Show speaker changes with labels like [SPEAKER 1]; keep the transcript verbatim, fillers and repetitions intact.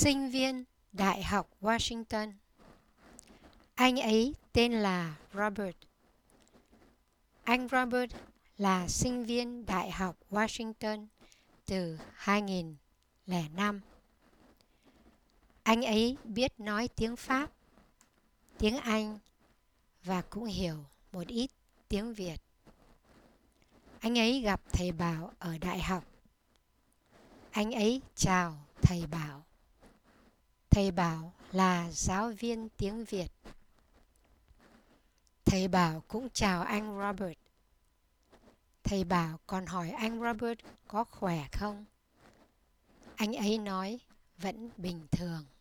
[SPEAKER 1] sinh viên Đại học Washington. Anh ấy tên là Robert. Anh Robert là sinh viên Đại học Washington từ hai nghìn lẻ năm. Anh ấy biết nói tiếng Pháp, tiếng Anh và cũng hiểu một ít tiếng Việt. Anh ấy gặp thầy Bảo ở đại học. Anh ấy chào thầy Bảo. Thầy Bảo là giáo viên tiếng Việt. Thầy Bảo cũng chào anh Robert. Thầy Bảo còn hỏi anh Robert có khỏe không? Anh ấy nói vẫn bình thường.